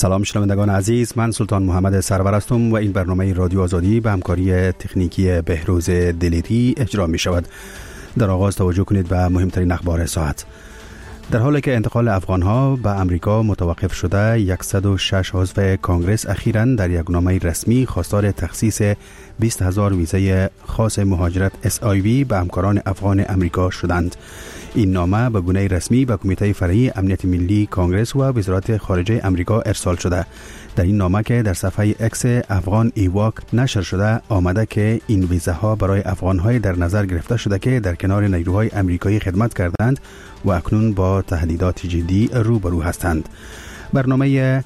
سلام شنوندگان عزیز، من سلطان محمد سرور هستم و این برنامه رادیو آزادی به همکاری تکنیکی بهروز دلیری اجرا می شود. در آغاز توجه کنید به مهمترین اخبار ساعت. در حالی که انتقال افغانها به امریکا متوقف شده، 106 عضو کانگرس اخیراً در یک نامه رسمی خواستار تخصیص 20,000 ویزای خاص مهاجرت SIV به همکاران افغان امریکا شدند. این نامه به گونه رسمی به کمیته فرعی امنیت ملی کانگرس و وزارت خارجه امریکا ارسال شده. در این نامه که در صفحه اکس افغان ایواک نشر شده آمده که این ویزاها برای افغانهای در نظر گرفته شده که در کنار نیروهای امریکایی خدمت کردند و اکنون با تهدیدات جدی روبرو هستند. برنامه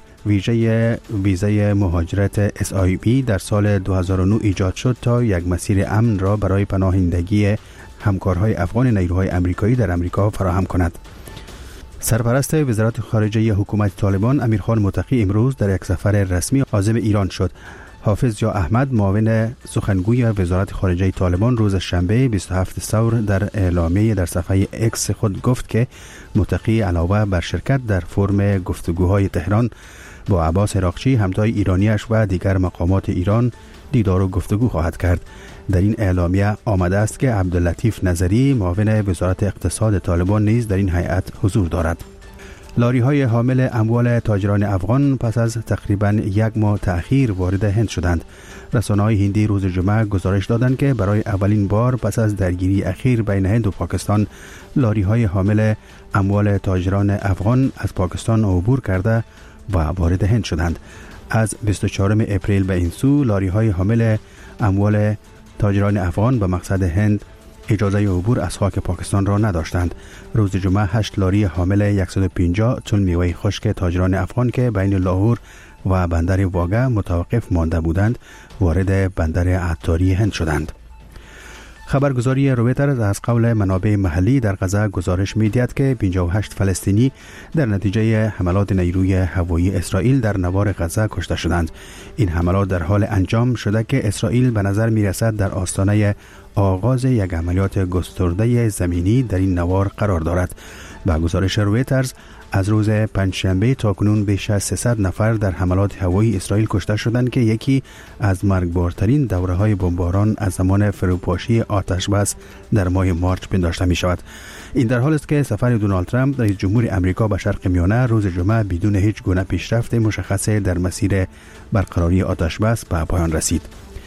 ویزای مهاجرت SIV در سال 2009 ایجاد شد تا یک مسیر امن را برای پناهندگی همکارهای افغان نیروهای امریکایی در امریکا فراهم کند. سرپرست وزارت خارجه حکومت طالبان امیرخان متقی امروز در یک سفر رسمی عازم ایران شد. حافظ جا احمد معاون سخنگوی وزارت خارجه طالبان روز شنبه 27 ثور در اعلامیه در صفحه اکس خود گفت که متقی علاوه بر شرکت در فرم گفتگوهای تهران با عباس عراقچی همتای ایرانیش و دیگر مقامات ایران دیدار و گفتگو خواهد کرد. در این اعلامیه آمده است که عبداللطیف نظری معاون وزارت اقتصاد طالبان نیز در این هیئت حضور دارد. لاری های حامل اموال تاجران افغان پس از تقریباً یک ماه تأخیر وارد هند شدند. رسانه‌های هندی روز جمعه گزارش دادند که برای اولین بار پس از درگیری اخیر بین هند و پاکستان لاری های حامل اموال تاجران افغان از پاکستان عبور کرده و وارد هند شدند. از 24 اپریل به این سو لاری های حامل اموال تاجران افغان به مقصد هند اجازه عبور از خاک پاکستان را نداشتند. روز جمعه 8 لاری حامل 150 تن میوه خشک تاجران افغان که بین لاهور و بندر واگه متوقف مانده بودند وارد بندر عطاری هند شدند. خبرگزاری رویترز از قول منابع محلی در غزه گزارش می‌دهد که 58 فلسطینی در نتیجه حملات نیروی هوایی اسرائیل در نوار غزه کشته شدند. این حملات در حال انجام شده که اسرائیل به نظر می‌رسد در آستانه آغاز یک عملیات گسترده زمینی در این نوار قرار دارد. با گزارش رویترز از روز پنجشنبه تا کنون بیش از 300 نفر در حملات هوایی اسرائیل کشته شدند که یکی از مرگبارترین دوره‌های بمباران از زمان فروپاشی آتشبس در ماه مارچ پنداشته می شود. این در حال است که سفر دونالد ترامپ رئیس جمهور امریکا به شرق میانه روز جمعه بدون هیچ گونه پیشرفت مشخص در مسیر برقراری آتشبس به پایان رسید.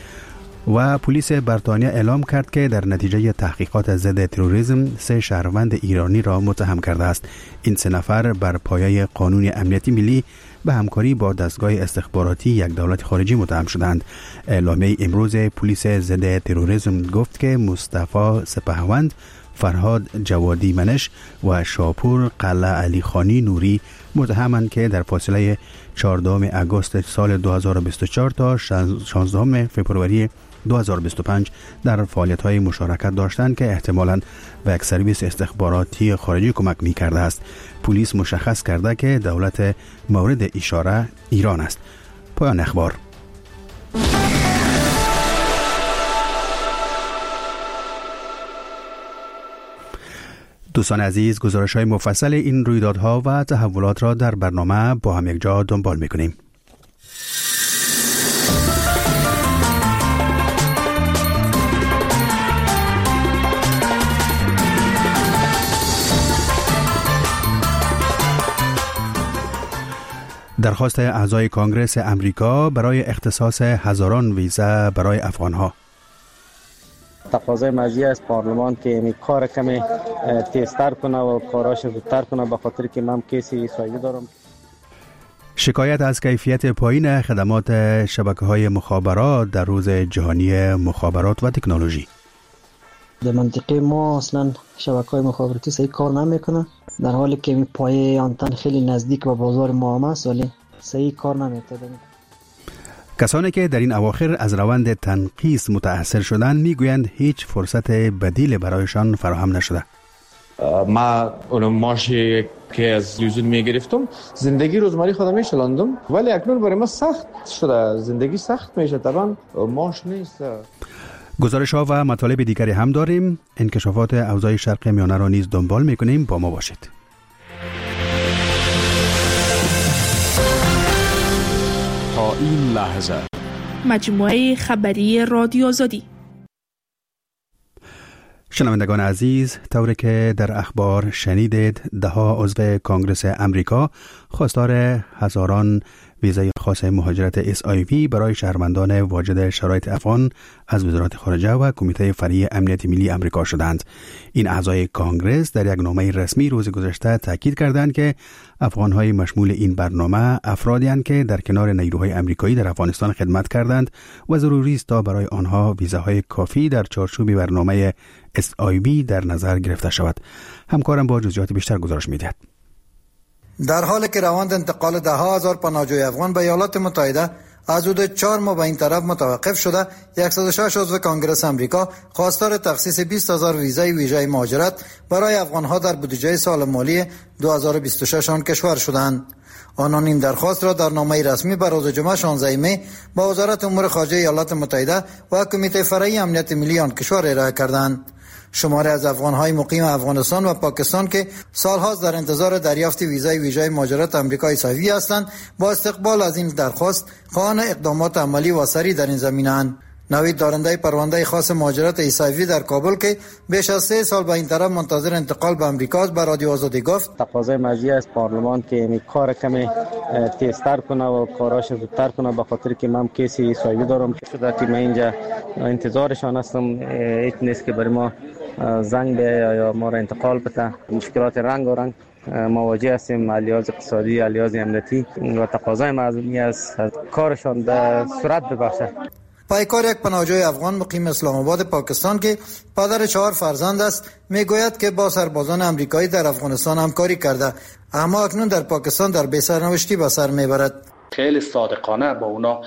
و پلیس بریتانیا اعلام کرد که در نتیجه تحقیقات ضد تروریسم 3 شهروند ایرانی را متهم کرده است. این 3 نفر بر پایه قانون امنیتی ملی به همکاری با دستگاه استخباراتی یک دولت خارجی متهم شدند. اعلامیه امروز پلیس ضد تروریسم گفت که مصطفی سپهوند، فرهاد جوادی منش و شاپور قلعه علی خانی نوری متهمند که در فاصله 14 اگست سال 2024 تا 16 فوریه 2025 در فعالیت‌های مشارکت داشتند که احتمالاً به یک سرویس استخباراتی خارجی کمک می‌کرده است. پلیس مشخص کرده که دولت مورد اشاره ایران است. پایان اخبار. دوستان عزیز، گزارش‌های مفصل این رویدادها و تحولات را در برنامه با هم یک جا دنبال می‌کنیم. درخواست اعضای کانگرس امریکا برای اختصاص هزاران ویزا برای افغانها. تقاضای مجیع از پارلمان که این کار کمی تیزتر کنه و کاراش زودتر کنه، به خاطر که من کیسی سایه دارم. شکایت از کیفیت پایین خدمات شبکه‌های مخابرات در روز جهانی مخابرات و تکنولوژی. در منطقه ما اصلا شبکه‌های مخابراتی صحیح کار نمیکنه، در حالی که پایه آنتن خیلی نزدیک به بازار ما است ولی صحیح کار نمیکنه. کسانی که در این اواخر از روند تنقیص متأثر شدند میگویند هیچ فرصت بدیل برایشان فراهم نشده. ما اون ماشی که از یوزون میگرفتم زندگی روزمره خودم میشلاندم، ولی اکنون برای ما سخت شده، زندگی سخت میشه، طبعا ماش نیست. گزارش ها و مطالب دیگری هم داریم. انکشافات اوضاع شرق میانه را نیز دنبال میکنیم. با ما باشید. تا این لحظه. مجموعه خبری رادیو آزادی. شنوندگان عزیز، طوری که در اخبار شنیدید، دهها عضو کنگره امریکا خواستار هزاران ویزای خاص مهاجرت SIV برای شهروندان واجد شرایط افغان از وزارت خارجه و کمیته فرعی امنیت ملی امریکا شدند. این اعضای کانگرس در یک نامه رسمی روز گذشته تاکید کردند که افغان‌های مشمول این برنامه افرادی هستند که در کنار نیروهای امریکایی در افغانستان خدمت کردند و ضروری است تا برای آنها ویزاهای کافی در چارچوب برنامه SIV در نظر گرفته شود. همکارم با جزئیات بیشتر گزارش می‌دهد. در حالی که روند انتقال ده ها هزار پناهجوی افغان به ایالات متحده از حدود 4 ماه به این طرف متوقف شده، 106 عضو کانگرس امریکا خواستار تخصیص 20,000 ویزای ویژه مهاجرت برای افغانها در بودجه سال مالی 2026 آن کشور شدند. آنان این درخواست را در نامه رسمی بر روز جمعه 16 می با وزارت امور خارجه ایالات متحده و کمیته فرعی امنیت ملی آن کشور ارائه کردند. شماری از افغان‌های مقیم افغانستان و پاکستان که سال‌هاست در انتظار دریافت ویزای ویژه مهاجرت آمریکایی صحیح هستند، با استقبال از این درخواست خواهان اقدامات عملی و سریع در این زمینه‌اند. نوید دارنده پرونده خاص مهاجرت ایسایوی در کابل که بیش از 3 سال به این طرف منتظر انتقال به آمریکا است، به رادیو آزادی گفت تقاضای مزیه از پارلمان که این کار کمی تیزتر کنه و کاراش زودتر کنه، به خاطر که من کیس ایسایوی دارم شده که من اینجا انتظارشان هستم. هیچ نیست که برای ما زنگ به یا ما را انتقال بده. مشکلات رنگ و رنگ مواجه هستیم، علیاز اقتصادی، علیاز امنیتی و تقاضای مزمی است کارشان به سرعت ببخشه. پایکار یک پناهجوی افغان مقیم اسلام آباد پاکستان که پدر 4 فرزند است میگوید که با سربازان امریکایی در افغانستان همکاری کرده، اما اکنون در پاکستان در بی‌سرنوشتی به سر میبرد. خیلی صادقانه با اونا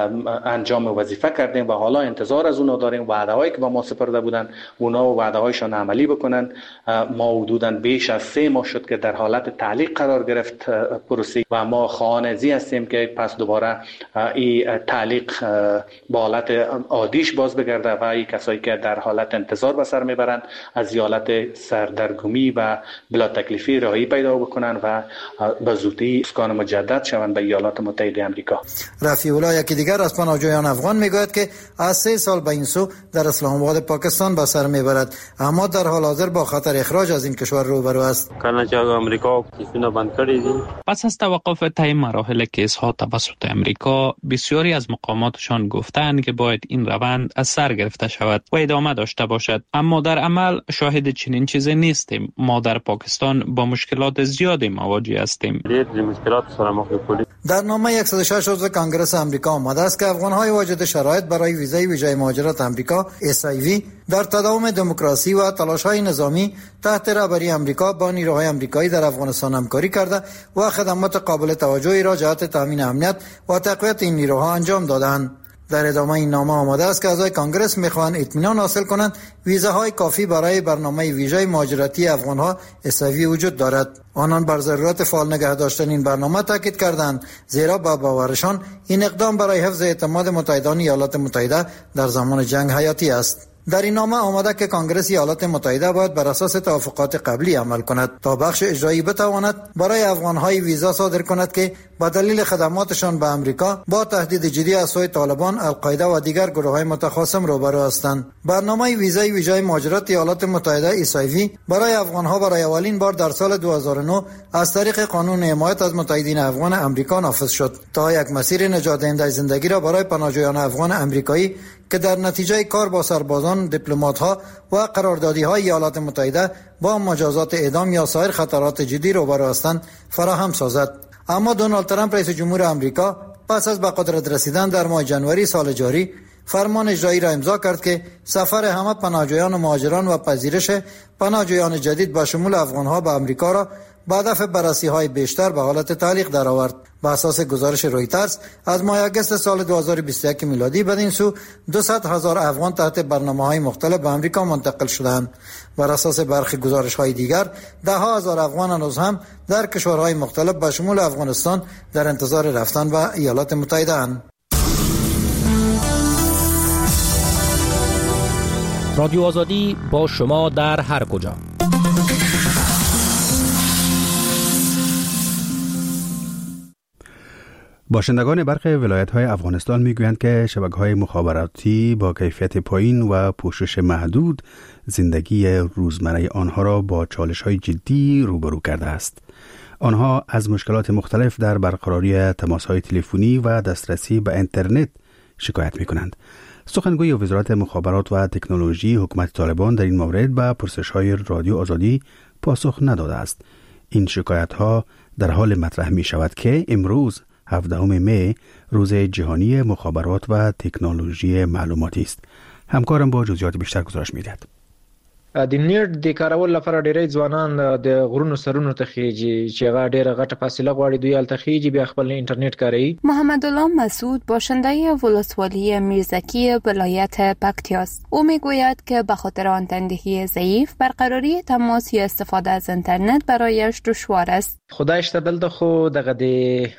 انجام وظیفه کردیم و حالا انتظار از اونا داریم وعده‌هایی که با ما سپرده بودن اونا و وعده‌هایشان عملی بکنن. ما حدوداً بیش از 3 ماه شد که در حالت تعلیق قرار گرفت پروسه و ما خواهان هستیم که پس دوباره این تعلیق با حالت عادیش باز بگرده و این کسایی که در حالت انتظار به سر میبرند از حالت سردرگمی و بلا تکلیفی رهایی پیدا بکنن و به زودی اسکان مجدد شوند به ایالات متحده آمریکا. رفیع الله یکی دیگر از پناهجویان افغان میگوید که از 3 سال به این سو در اسلام آباد پاکستان به سر میبرد، اما در حال حاضر با خطر اخراج از این کشور روبرو است. کانادا آمریکا کیسونه بند کردید. پس از توقف طی مراحل کیس ها توسط امریکا، بسیاری از مقاماتشان گفتند که باید این روند از سر گرفته شود و ادامه داشته باشد، اما در عمل شاهد چنین چیزی نیستیم. ما در پاکستان با مشکلات زیادی مواجه هستیم. در نامه 106 عضو کانگرس امریکا آمده است که افغان‌های واجد شرایط برای ویزای ویژه مهاجرت امریکا SIV در تداوم دموکراسی و تلاش‌های نظامی تحت رهبری امریکا با نیروهای امریکایی در افغانستان همکاری کرده و خدمات قابل توجهی را جهت تامین امنیت و تقویت این نیروها انجام دادند. در ادامه این نامه آمده است که اعضای کانگرس می‌خواهند اطمینان حاصل کنند ویزاهای کافی برای برنامه ویژه مهاجرتی افغان‌ها SIV وجود دارد. آنان بر ضرورت فعال نگه داشتن این برنامه تاکید کردند، زیرا با باورشان این اقدام برای حفظ اعتماد متحدان ایالات متحده در زمان جنگ حیاتی است. در این نامه آمده که کانگرس ایالات متحده باید بر اساس توافقات قبلی عمل کند تا بخش اجرایی بتواند برای افغان‌های ویزا صادر کند که با دلیل خدماتشان به امریکا با تهدید جدی از سوی طالبان، القاعده و دیگر گروه‌های متخاصم روبرو هستند. برنامه ویزای ویژه مهاجرت ایالات متحده SIV برای افغان‌ها برای اولین بار در سال 2009 از طریق قانون حمایت از متحدین افغان امریکا نافذ شد تا یک مسیر نجات دهنده زندگی را برای پناهجویان افغان امریکایی که در نتیجه کار با سربازان، دیپلمات‌ها و قراردادی‌های ایالات متحده با مجازات اعدام یا سایر خطرات جدی روبرو هستند فراهم سازد. اما دونالد ترامپ رئیس جمهور آمریکا پس از به قدرت رسیدن در ماه ژانویه سال جاری فرمان اجرایی را امضا کرد که سفر همه پناهجویان و مهاجران و پذیرش پناهجویان جدید با شمول افغان‌ها به آمریکا را با هدف بررسی‌های بیشتر به حالت تعلیق درآورد. بر اساس گزارش رویترز از ماه اگست سال 2021 میلادی بدین سو 200,000 افغان تحت برنامه‌های مختلف به آمریکا منتقل شدند. بر اساس برخی گزارش‌های دیگر 10,000 افغان هنوز هم در کشورهای مختلف به شمول افغانستان در انتظار رفتن به ایالات متحده اند. رادیو آزادی با شما در هر کجا. باشندگان برخی ولایت‌های افغانستان می‌گویند که شبکه‌های مخابراتی با کیفیت پایین و پوشش محدود زندگی روزمره آنها را با چالش‌های جدی روبرو کرده است. آنها از مشکلات مختلف در برقراری تماس‌های تلفنی و دسترسی به اینترنت شکایت می‌کنند. سخنگوی وزارت مخابرات و تکنولوژی حکومت طالبان در این مورد به پرسش‌های رادیو آزادی پاسخ نداده است. این شکایت‌ها در حال مطرح می‌شود که امروز 17 می روز جهانی مخابرات و تکنولوژی معلوماتی است. همکارم با جزئیات بیشتر گزارش می‌دهد. د نیټ د کارول لپاره ډېری ځوانان د غرونو سرونو ته خېږي چې هغه ډېره غټه فاصله غواړي، دوی هلته خېږي بیا خپل اینترنت کاروي. محمد الله مسعود باشنده ولسوالی میرزکی ولایت پکتیا است. او میگوید که به خاطر آن تندهی ضعیف برقراری تماس یا استفاده از اینترنت برایش دشوار است. خدایش ته دلته خو دغه د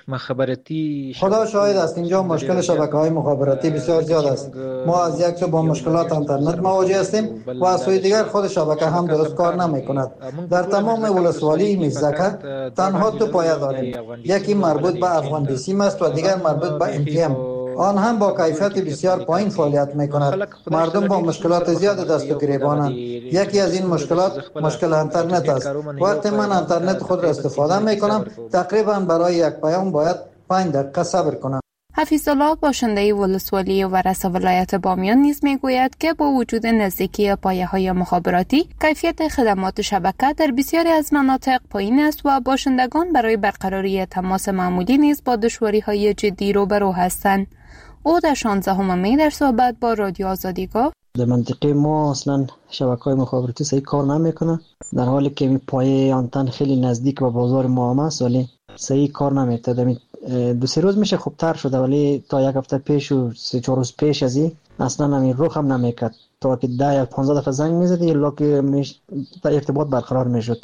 مخابراتی خدا شاهد است اینجا مشکل شبکه‌های مخابراتی بسیار زیاد است. ما از یک سو با مشکلات اینترنت مواجه هستیم و از سوی دیگر خود شبکه هم درست کار نمی‌کند. در تمام ولسوالی میرزکه تنها دو پایه داریم. یکی مربوط به افغان بیسیم است و دیگر مربوط به MTM. آن هم با کیفیت بسیار پایین فعالیت می‌کند. مردم با مشکلات زیاد دست و گریبانند. یکی از این مشکلات مشکل اینترنت است. وقتی من اینترنت خود را استفاده می‌کنم تقریبا برای یک پیام باید 5 دقیقه صبر کنم. حفیظالله باشنده ولسوالی ورس ولایت بامیان نیز میگوید که با وجود نزدیکی پایه‌های مخابراتی کیفیت خدمات شبکه در بسیاری از مناطق پایین است و باشندگان برای برقراری تماس معمولی نیز با دشواری‌های جدی روبرو هستند. او در 16 می در صحبت با رادیو آزادی گفت در منطقه ما اصلا شبکه‌های مخابراتی صحیح کار نمیکنه، در حالی که این پایه آنتن خیلی نزدیک به بازار ما هم است ولی صحیح کار نمیکنه. 2-3 روز میشه خوبتر شده ولی تا یک هفته پیش و 3-4 روز پیش از این اصلا همین روح هم نمیکرد. تا که 10 یا 15 دفعه زنگ میزدی الا که ارتباط برقرار میشد.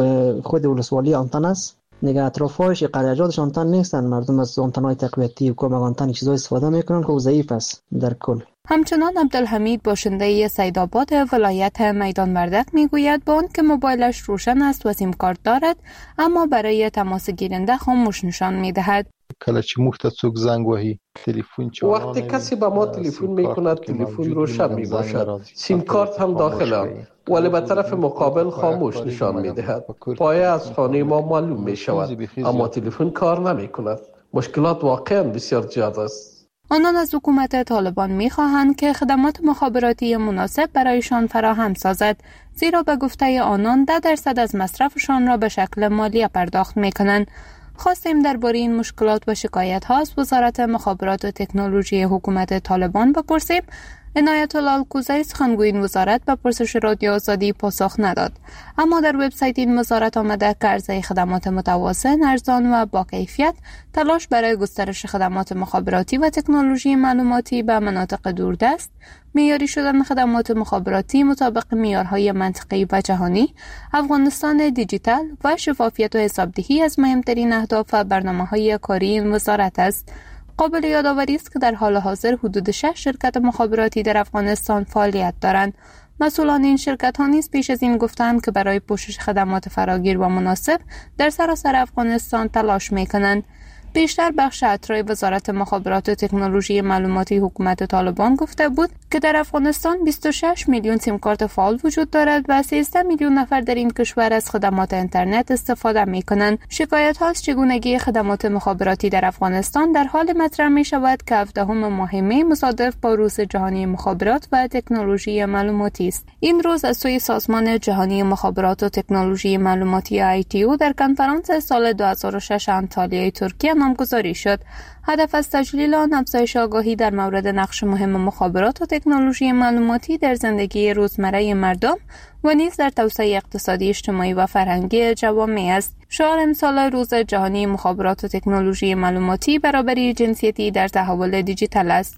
خود ولسوالی آنتن است دیگه، اطرافش قریجاتش آنتن نیستن، مردم از آنتن‌های تقویتی و کمک آنتن چیزا استفاده میکنن که ضعیف است در کل. همچنان عبدالحمید باشنده سیدآباد ولایت میدان وردک میگوید با آن که موبایلش روشن است و سیم کارت دارد اما برای تماس گیرنده خاموش نشان میدهد. کله چې موږ ته څوک زنگ وهي تلفن چالان، وقتی کسی به ما تلفن میکند تلفن روشن میباشد، سیم کارت هم داخل است ولی به طرف مقابل خاموش نشان میدهد. پایه از خانه ما معلوم میشود اما تلفن کار نمیکند. مشکلات واقعا بسیار زیاد است. آنان از حکومت طالبان می‌خواهند که خدمات مخابراتی مناسب برایشان فراهم سازد، زیرا به گفته آنان 10% از مصرفشان را به شکل مالی پرداخت می‌کنند. خواستیم درباره این مشکلات و شکایت‌ها از وزارت مخابرات و تکنولوژی حکومت طالبان بپرسیم. عنایت الله الکوزی سخنگوی این وزارت به پرسش رادیو آزادی پاسخ نداد، اما در وبسایت این وزارت آمده که عرضه خدمات متوازن، ارزان و با کیفیت، تلاش برای گسترش خدمات مخابراتی و تکنولوژی معلوماتی به مناطق دوردست، معیاری شدن خدمات مخابراتی مطابق معیارهای منطقه‌ای و جهانی، افغانستان دیجیتال و شفافیت و حسابدهی از مهمترین اهداف و برنامه‌های کاری این وزارت است. قابل یادآوری است که در حال حاضر حدود 6 شرکت مخابراتی در افغانستان فعالیت دارند. مسئولان این شرکت‌ها نیز پیش از این گفتند که برای پوشش خدمات فراگیر و مناسب در سراسر افغانستان تلاش می‌کنند. بیشتر بخش اطراع وزارت مخابرات و تکنولوژی معلوماتی حکومت طالبان گفته بود که در افغانستان 26 میلیون سیم کارت فعال وجود دارد و 13 میلیون نفر در این کشور از خدمات اینترنت استفاده می‌کنند. شکایت‌ها از چگونگی خدمات مخابراتی در افغانستان در حال مطرح می‌شود که 17 ماه می مصادف با روز جهانی مخابرات و تکنولوژی معلوماتی است. این روز از سوی سازمان جهانی مخابرات و تکنولوژی معلوماتی ITU در کنفرانس سال 2006 انطالیای ترکیه نامگذاری شد. هدف از تجلیل آن افزایش آگاهی در مورد نقش مهم مخابرات و تکنولوژی معلوماتی در زندگی روزمره مردم و نیز در توسعه اقتصادی، اجتماعی و فرهنگی جوامع است. شعار امسال روز جهانی مخابرات و تکنولوژی معلوماتی برابری جنسیتی در تحول دیجیتال است.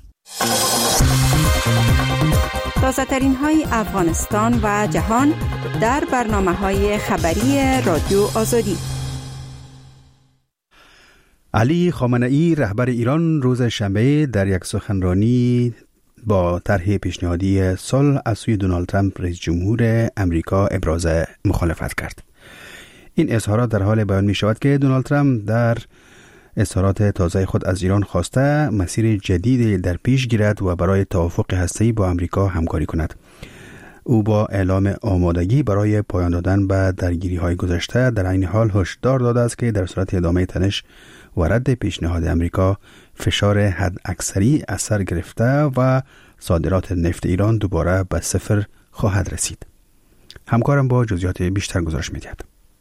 تازه‌ترین های افغانستان و جهان در برنامه‌های خبری رادیو آزادی. علی خامنه‌ای رهبر ایران روز شنبه در یک سخنرانی با طرح پیشنهادی صلح از سوی دونالد ترامپ رئیس جمهور امریکا ابراز مخالفت کرد. این اظهارات در حال بیان می شود که دونالد ترامپ در اظهارات تازه خود از ایران خواسته مسیر جدیدی در پیش گیرد و برای توافق هسته‌ای با آمریکا همکاری کند. او با اعلام آمادگی برای پایان دادن به درگیری‌های گذشته در این حال هشدار داده است که در صورت ادامه تنش و رد پیشنهاد آمریکا فشار حد اکثری اثر گرفته و صادرات نفت ایران دوباره به صفر خواهد رسید. همکارم با جزئیات بیشتر گزارش می‌دهد.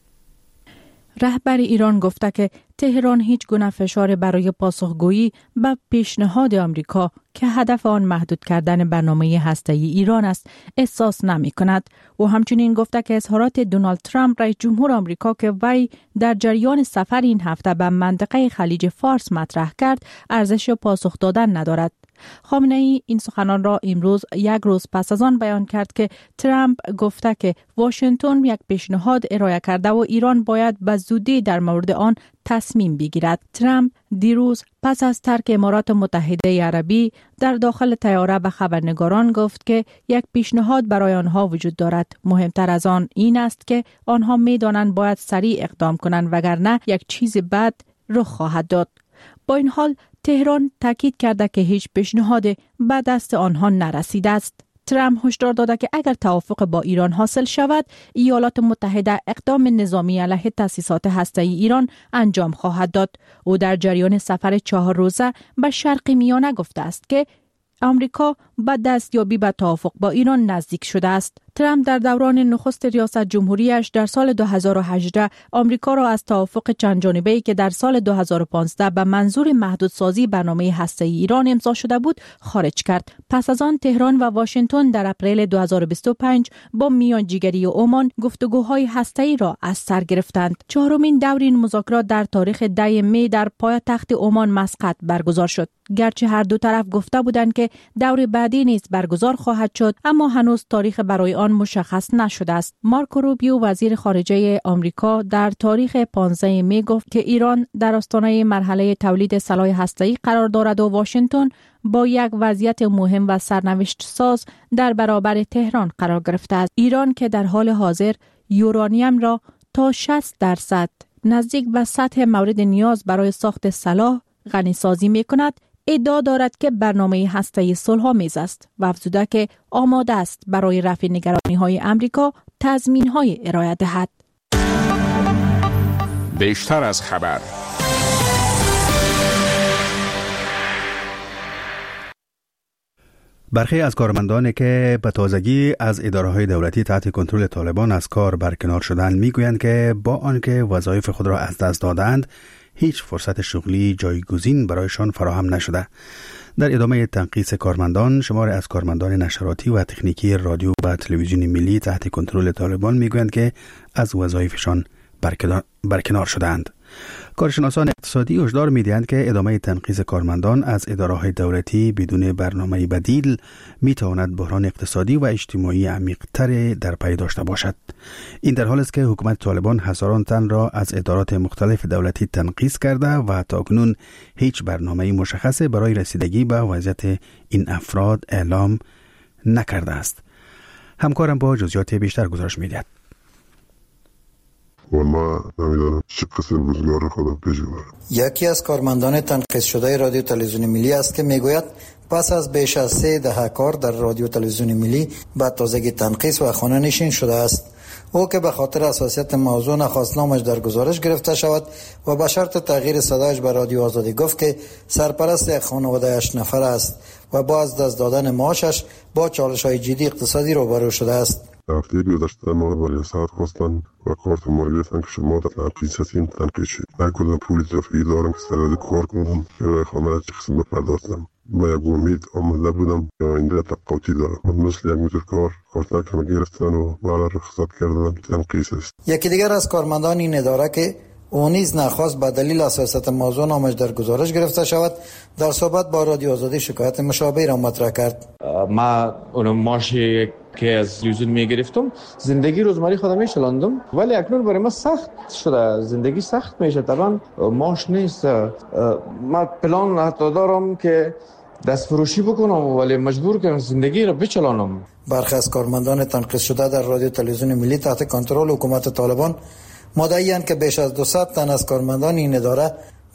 رهبر ایران گفته که تهران هیچ گونه فشار برای پاسخگویی به پیشنهاد آمریکا که هدف آن محدود کردن برنامه هسته‌ای ایران است احساس نمی‌کند. و همچنین گفته که اظهارات دونالد ترامپ رئیس جمهور آمریکا که وی در جریان سفر این هفته به منطقه خلیج فارس مطرح کرد ارزش پاسخ دادن ندارد. خامنه‌ای این سخنان را امروز یک روز پس از آن بیان کرد که ترامپ گفته که واشنگتن یک پیشنهاد ارائه کرده و ایران باید به زودی در مورد آن تصمیم بگیرد. ترامپ دیروز پس از ترک امارات متحده عربی در داخل طیاره به خبرنگاران گفت که یک پیشنهاد برای آنها وجود دارد. مهمتر از آن این است که آنها می‌دانند باید سریع اقدام کنند وگرنه یک چیز بد رخ خواهد داد. با این حال تهران تاکید کرده که هیچ پیشنهاد به دست آنها نرسیده است. ترامپ هشدار داده که اگر توافق با ایران حاصل شود، ایالات متحده اقدام نظامی علیه تأسیسات هسته‌ای ایران انجام خواهد داد. او در جریان سفر 4 روزه به شرق میانه گفته است که آمریکا به دستیابی به توافق با ایران نزدیک شده است. ترامپ در دوران نخست ریاست جمهوریش در سال 2018 آمریکا را از توافق چند جانبه‌ای که در سال 2015 به منظور محدودسازی برنامه هسته‌ای ایران امضا شده بود خارج کرد. پس از آن تهران و واشنگتن در اپریل 2025 با میانجیگری عمان گفتگوهای هسته‌ای را از سر گرفتند. چهارمین دور این مذاکرات در تاریخ 10 می در پایتخت عمان مسقط برگزار شد. گرچه هر دو طرف گفته بودند که دور بعدی نیز برگزار خواهد شد، اما هنوز تاریخ برای آن مشخص نشده است. مارکو روبیو وزیر خارجه آمریکا در تاریخ 15 می گفت که ایران در آستانه مرحله تولید سلاح هسته‌ای قرار دارد و واشنگتن با یک وضعیت مهم و سرنوشت ساز در برابر تهران قرار گرفته است. ایران که در حال حاضر یورانیم را تا 60% نزدیک به سطح مورد نیاز برای ساخت سلاح غنی سازی می کند، ادعا دارد که برنامه هسته‌ای صلح‌آمیز است و افزوده که آماده است برای رفع نگرانی‌های آمریکا تضمین‌های ارائه دهد. بیشتر از خبر. برخی از کارمندانی که به تازگی از اداره‌های دولتی تحت کنترل طالبان از کار برکنار شدند میگویند که با آنکه وظایف خود را از دست دادند هیچ فرصت شغلی جایگزین برایشان فراهم نشده. در ادامه تنقیص کارمندان، شماری از کارمندان نشراتی و تکنیکی رادیو و تلویزیون ملی تحت کنترل طالبان میگویند که از وظایفشان برکنار شدند. کارشناسان اقتصادی هشدار می‌دهند که ادامه تنقیص کارمندان از اداره‌های دولتی بدون برنامه بدیل می‌تواند بحران اقتصادی و اجتماعی عمیق‌تر در پی داشته باشد. این در حالی است که حکومت طالبان هزاران تن را از ادارات مختلف دولتی تنقیص کرده و تاکنون هیچ برنامه‌ای مشخص برای رسیدگی به وضعیت این افراد اعلام نکرده است. همکارم با جزئیات بیشتر گزارش می‌دهد. و ما نمیدانم چه قسم روزگار خودم پیش ببرم. یکی از کارمندان تنقیص شده رادیو تلویزیون ملی است که میگوید پس از بیش از 3 دهه کار در رادیو تلویزیون ملی به تازگی تنقیص و خانه نشین شده است. او که به خاطر حساسیت موضوع نخواست نامش در گزارش گرفته شود و به شرط تغییر صدایش به رادیو آزادی گفت که سرپرست یک خانواده 8 نفر است و با از دست دادن معاشش با چالش‌های جدی اقتصادی روبرو شده است. هفته گذشته ما را برای ساعت خواستن و کارت ما گرفتن که شما در تنقیص هستین تنقیص شد. من کدام پول اضافی دارم که سرد کار کنم که رای خانه را چه قسم بپردازم. با یک امید آمده بودم که آینده تقاطی دارم. من مثل یک موتورکار کارت کم گرفتن و بالا رخصت کردن تنقیص است. یکی دیگر از کارمندان این اداره که او نیز نخواست به دلیل حساسیت موضوع نامش در گزارش گرفته شود در صحبت با رادیو آزادی شکایت مشابه را مطرح کرد. ما اون ماشی که از تلویزیون میگرفتم زندگی روزمره خودم میشلاندم، ولی اکنون برای ما سخت شده، زندگی سخت میشه. طبعا ماش نیست. ما پلان حتی دارم که دست فروشی بکنم ولی مجبور کنم زندگی را بچلانم. برخی از کارمندان تنقیص شده در رادیو تلویزیون ملی تحت کنترل حکومت طالبان مدعی‌اند که بیش از 200 تن از کارمندان این اداره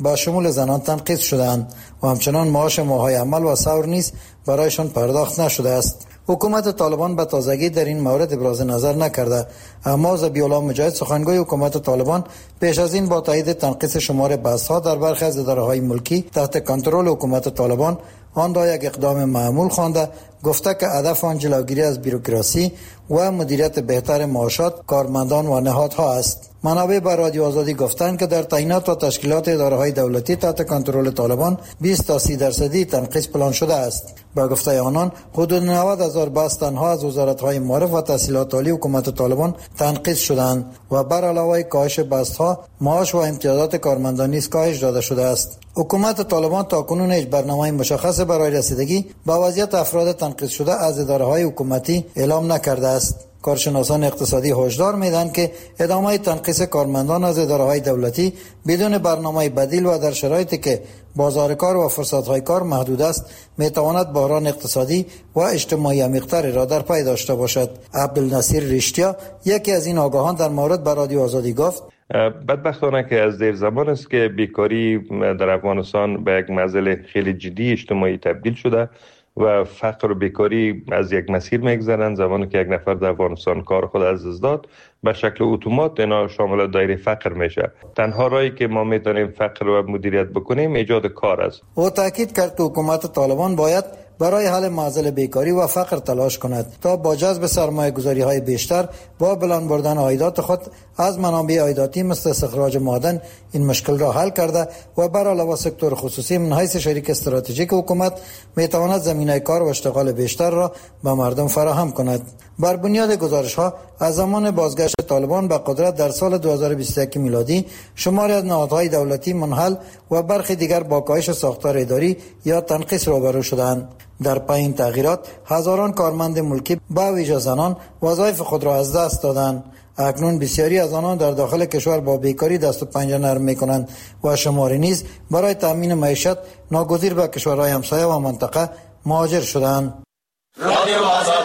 با شمول زنان تنقیص شدند و همچنان معاش ماه‌های عمل و سور نیز برایشان پرداخت نشده است. حکومت طالبان به تازگی در این مورد ابراز نظر نکرده، اما ذبیح الله مجاهد سخنگوی حکومت طالبان پیش از این با تایید تنقیص شمار بسها در برخی از اداره‌های ملکی تحت کنترل حکومت طالبان آن را یک اقدام معمول خوانده، گفته که هدف آن جلوگیری از بیروکراسی و مدیریت بهتر معاشات کارمندان و نهادها است. منابع به رادیو آزادی گفتند که در تعیینات و تشکیلات اداره‌های دولتی تحت کنترل طالبان 20 تا 30% تنقیص پلان شده است. با گفته آنان حدود 90,000 بس تنها از وزارت‌های معارف و تحصیلات عالی حکومت طالبان تنقیص شدند و بر علاوه کاهش بست‌ها معاش و امتیازات کارمندان نیز کاهش داده شده است. حکومت طالبان تاکنون هیچ برنامه مشخص برای رسیدگی به وضعیت افراد تنقیص شده از اداره‌های حکومتی اعلام نکرده است. کارشناسان اقتصادی هشدار میدهند که ادامه تنقیص کارمندان از اداره‌های دولتی بدون برنامه بدیل و در شرایطی که بازار کار و فرصت‌های کار محدود است میتواند بحران اقتصادی و اجتماعی عمیق‌تری را در پی داشته باشد. عبدالنصیر رشتیا یکی از این آگاهان در مورد به رادیو آزادی گفت: بدبختانه که از دیر زمان است که بیکاری در افغانستان به یک مسئله خیلی جدی اجتماعی تبدیل شده و فقر و بیکاری از یک مسیر میگذرند. زمانی که یک نفر در افغانستان کار خود از دست داد به شکل اتومات اینا شامل دایره فقر میشه. تنها راهی که ما میتونیم فقر رو مدیریت بکنیم ایجاد کار است. او تاکید کرد که حکومت طالبان باید برای حل معضل بیکاری و فقر تلاش کند تا با جذب سرمایه گذاری های بیشتر با بلند بردن عایدات خود از منابع عایداتی مثل استخراج معدن این مشکل را حل کرده و بر علاوه سکتور خصوصی من حیث شریک استراتژیک حکومت میتواند زمینه کار و اشتغال بیشتر را به مردم فراهم کند. بر بنیاد گزارش ها از زمان بازگشت طالبان به قدرت در سال 2021 میلادی شماری از نهادهای دولتی منحل و برخی دیگر با کاهش ساختار اداری یا تنقیص روبرو شدند. در پی این تغییرات هزاران کارمند ملکی به ویژه زنان وظایف خود را از دست دادند. اکنون بسیاری از آنان در داخل کشور با بیکاری دست و پنجه نرم می‌کنند و شماری نیز برای تامین معیشت ناگزیر به کشورهای همسایه و منطقه مهاجر شدند. رادیو آزادی.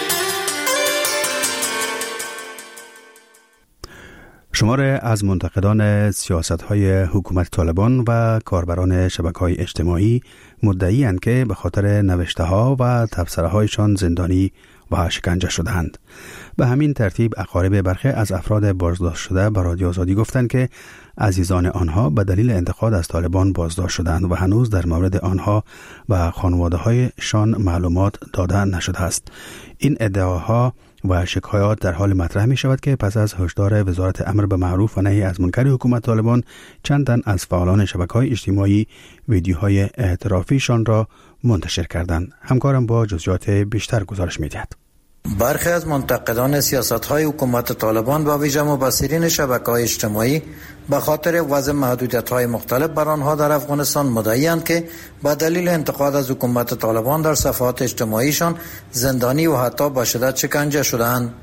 شمار از منتقدان سیاست‌های حکومت طالبان و کاربران شبکه‌های اجتماعی مدعی‌اند که به خاطر نوشته‌ها و تبصره‌هایشان زندانی و شکنجه شدند. به همین ترتیب اقارب برخی از افراد بازداشت شده به رادیو آزادی گفتند که عزیزان آنها به دلیل انتقاد از طالبان بازداشت شدند و هنوز در مورد آنها و خانواده‌هایشان معلومات داده نشده است. این ادعاها و شکایات در حال مطرح می شود که پس از هشدار وزارت امر به معروف و نهی از منکر حکومت طالبان چند تن از فعالان شبکه‌های اجتماعی ویدیوهای اعترافیشان را منتشر کردند. همکارم با جزئیات بیشتر گزارش می‌دهد. برخی از منتقدان سیاست‌های حکومت طالبان و ویژه مبصرین شبکه‌های اجتماعی به خاطر وضع محدودیت‌های مختلف بر آنها در افغانستان مدعی‌اند که به دلیل انتقاد از حکومت طالبان در صفحات اجتماعیشان زندانی و حتی به شدت شکنجه شدند.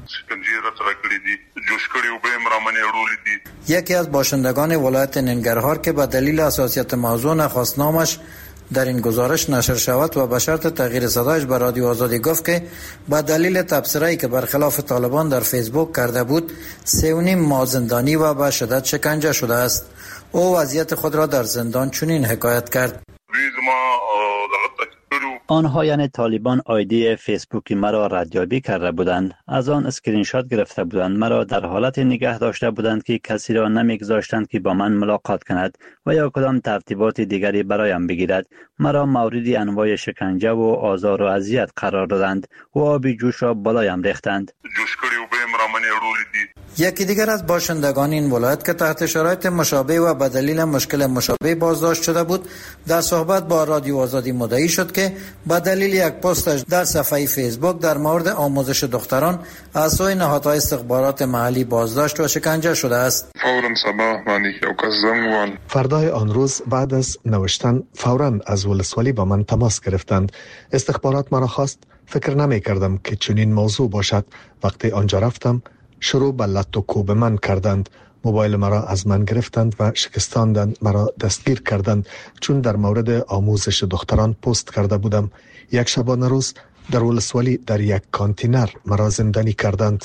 یکی از باشندگان ولایت ننگرهار که به دلیل حساسیت موضوع نخواست نامش در این گزارش نشر شود و به شرط تغییر صدایش به رادیو آزادی گفت که به دلیل تبصره‌ای که برخلاف طالبان در فیسبوک کرده بود 3.5 ماه زندانی و به شدت شکنجه شده است. او وضعیت خود را در زندان چنین حکایت کرد: آنها یعنی طالبان آیدی فیسبوکی مرا ردیابی کرده بودند، از آن اسکرین شات گرفته بودند، مرا در حالت نگه داشته بودند که کسی را نمیگذاشتند که با من ملاقات کند و یا کدام ترتیبات دیگری برایم بگیرد. مرا مورد انواع شکنجه و آزار و اذیت قرار دادند و آبی جوش را بالایم ریختند. یکی دیگر از باشندگان این ولایت که تحت شرایط مشابه و به دلیل مشکل مشابه بازداشت شده بود در صحبت با رادیو آزادی مدعی شد که به دلیل یک پستش در صفحه فیسبوک در مورد آموزش دختران از سوی نهادهای استخبارات محلی بازداشت و شکنجه شده است. فردای آن روز بعد از نوشتن فوراً از ولسوالی با من تماس گرفتند. استخبارات مرا خواست. فکر نمی کردم که چنین موضوع باشد. وقتی آنجا رفتم شروع به لط و کوب من کردند. موبایل مرا از من گرفتند و شکستاندند. مرا دستگیر کردند چون در مورد آموزش دختران پست کرده بودم. یک شبانه روز در ولسوالی در یک کانتینر مرا زندانی کردند.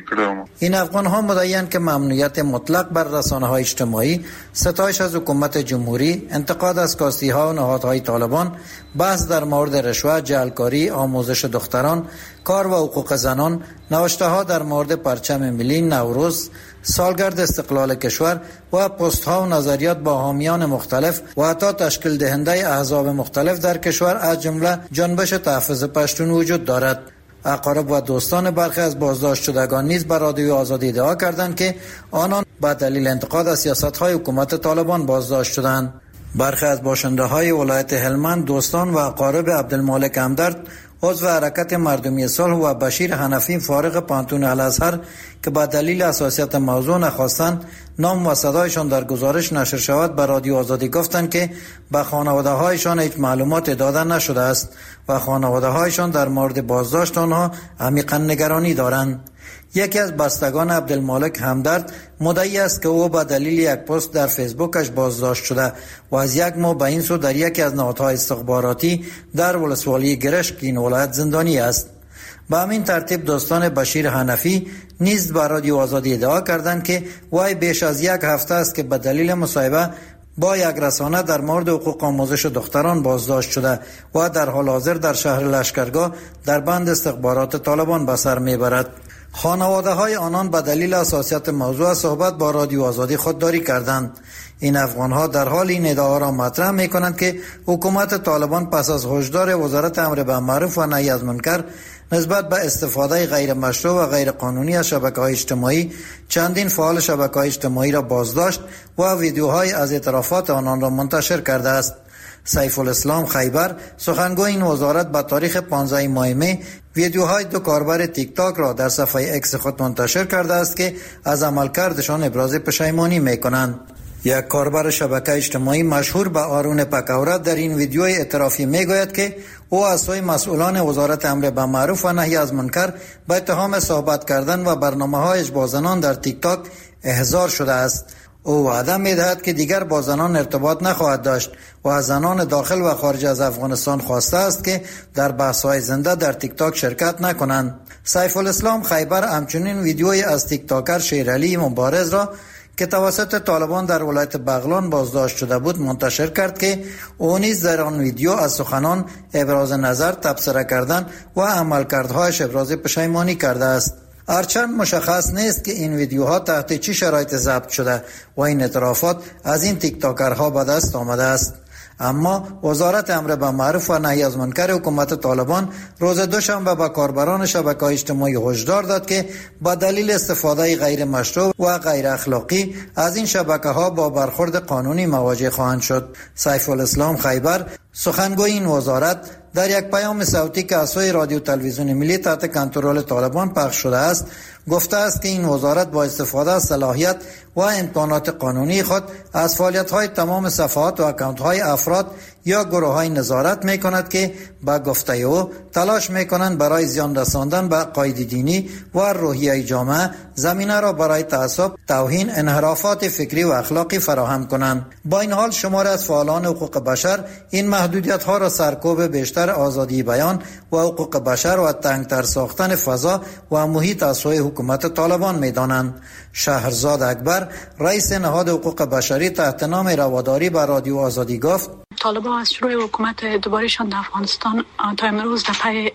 این افغان ها مدعی‌اند که ممنوعیت مطلق بر رسانه های اجتماعی، ستایش از حکومت جمهوری، انتقاد از کاستی ها و نهادهای طالبان، بحث در مورد رشوه، جعلکاری، آموزش دختران، کار و حقوق زنان، نوشته ها در مورد پرچم ملی، نوروز، سالگرد استقلال کشور و پست ها و نظریات با حامیان مختلف و حتی تشکیل دهنده احزاب مختلف در کشور از جمله جنبش تحفظ پشتون وجود دارد. اقارب و دوستان برخی از بازداشت شدگان نیز بر رادیو آزادی ادعا کردند که آنان به دلیل انتقاد از سیاست‌های حکومت طالبان بازداشت شدند. برخی از باشنده‌های ولایت هلمند دوستان و اقارب عبدالمالک همدرد، عضو حرکت مردمی صلح، و بشیر حنفی فارغ پانتون الازهر که به دلیل حساسیت موضوع نخواستند نام و صدایشان در گزارش نشر شود به رادیو آزادی گفتند که به خانواده هایشان هیچ معلومات داده نشده است و خانواده هایشان در مورد بازداشت آنها عمیقا نگرانی دارند. یکی از بستگان عبدالمالک همدرد مدعی است که او به دلیل یک پست در فیسبوکش بازداشت شده و از یک ماه به این سو در یکی از نهادهای استخباراتی در ولسوالی گرشک این ولایت زندانی است. به همین ترتیب دوستان بشیر حنفی نیز به رادیو آزادی ادعا کردند که وی بیش از یک هفته است که به دلیل مصاحبه با یک رسانه در مورد حقوق آموزش دختران بازداشت شده و در حال حاضر در شهر لشکرگاه در بند استخبارات طالبان به سر میبرد. خانواده های آنان به دلیل حساسیت موضوع صحبت با رادیو آزادی خودداری کردند. این افغان ها در حال این ادعا را مطرح می کنند که حکومت طالبان پس از هشدار وزارت امر بالمعروف و نهی از منکر نسبت به استفاده غیر مشروع و غیر قانونی از شبکه‌های اجتماعی چندین فعال شبکه‌های اجتماعی را بازداشت و ویدیوهای از اعترافات آنان را منتشر کرده است. سیف الاسلام خیبر، سخنگوی این وزارت، به تاریخ 15 ماه می ویدیوهای دو کاربر تیک تاک را در صفحه اکس خود منتشر کرده است که از عملکردشان ابراز پشیمانی می کنند. یک کاربر شبکه اجتماعی مشهور به آرون پکورت در این ویدیوی اعترافی می گوید که او از سوی مسئولان وزارت امر بالمعروف و نهی از منکر به اتهام صحبت کردن و برنامه‌هایش با زنان در تیک تاک احضار شده است. او وعده می‌دهد که دیگر با زنان ارتباط نخواهد داشت و از زنان داخل و خارج از افغانستان خواسته است که در بحث‌های زنده در تیک تاک شرکت نکنند. سیف الاسلام خیبر همچنین ویدیویی از تیک تاکر شیرعلی مبارز را که توسط طالبان در ولایت بغلان بازداشت شده بود منتشر کرد که او نیز در آن ویدیو از سخنان ابراز نظر، تبصره کردن و عملکردهایش ابراز پشیمانی کرده است. هرچند مشخص نیست که این ویدیوها تحت چه شرایط ضبط شده و این اعترافات از این تیک تاکرها به دست آمده است، اما وزارت امر بالمعروف و نهی از منکر حکومت طالبان روز دوشنبه به کاربران شبکه‌های اجتماعی هشدار داد که با دلیل استفاده غیر مشروع و غیر اخلاقی از این شبکه‌ها با برخورد قانونی مواجه خواهند شد. سیف الاسلام خیبر، سخنگوی این وزارت، در یک پیام صوتی که از سوی رادیو تلویزیون ملی تحت کنترل طالبان پخش شده است گفته است که این وزارت با استفاده از صلاحیت و امکانات قانونی خود از فعالیت‌های تمام صفحات و اکانت‌های افراد یا گروه‌های نظارت می‌کند که با گفته او تلاش می‌کنند برای زیان رساندن به عقاید دینی و روحیه جامعه زمینه را برای تعصب، توهین، انحرافات فکری و اخلاقی فراهم کنند. با این حال شماری از فعالان حقوق بشر این محدودیت‌ها را سرکوب بیشتر آزادی بیان و حقوق بشر و تنگتر ساختن فضا و محیط از سوی حکومت طالبان می‌دانند. شهرزاد اکبر، رئیس نهاد حقوق بشری، تحت نام رواداری به رادیو آزادی گفت: طالبان از شروع حکومت دوبارهشان در افغانستان تا امروز در پی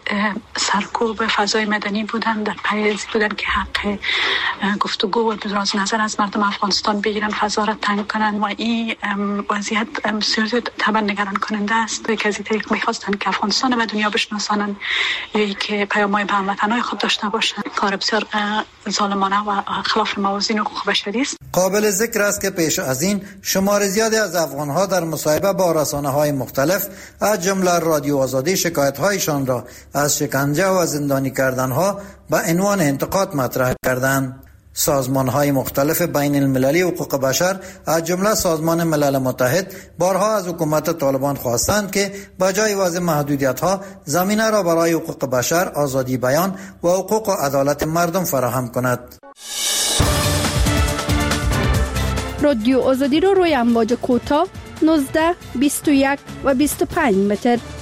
سرکوب فضای مدنی بودند، در پی بودند که حق گفتگو و ابراز نظر از مردم افغانستان بگیرن، فضا را تنگ کنند و این وضعیت بسیار طبعا نگران کننده است. که از این طریق می‌خواستند که افغانستان به دنیا بشناسانند یا که پیام‌های به هموطنان خود داشته باشند. کار بسیار ظالمانه و خلاف موازین حقوق بشری است. قابل ذکر است که پیش از این شمار زیادی از افغان‌ها در مصاحبه با رسانه‌های مختلف از جمله رادیو آزادی شکایت‌هایشان را از شکنجه و زندانی کردن‌ها به عنوان انتقاد مطرح کردند. سازمان‌های مختلف بین المللی حقوق بشر از جمله سازمان ملل متحد بارها از حکومت طالبان خواستند که بجای وضع محدودیت‌ها زمینه را برای حقوق بشر، آزادی بیان و حقوق و عدالت مردم فراهم کند. رادیو آزادی را روی امواج کوتاه 19، 21 و 25 متر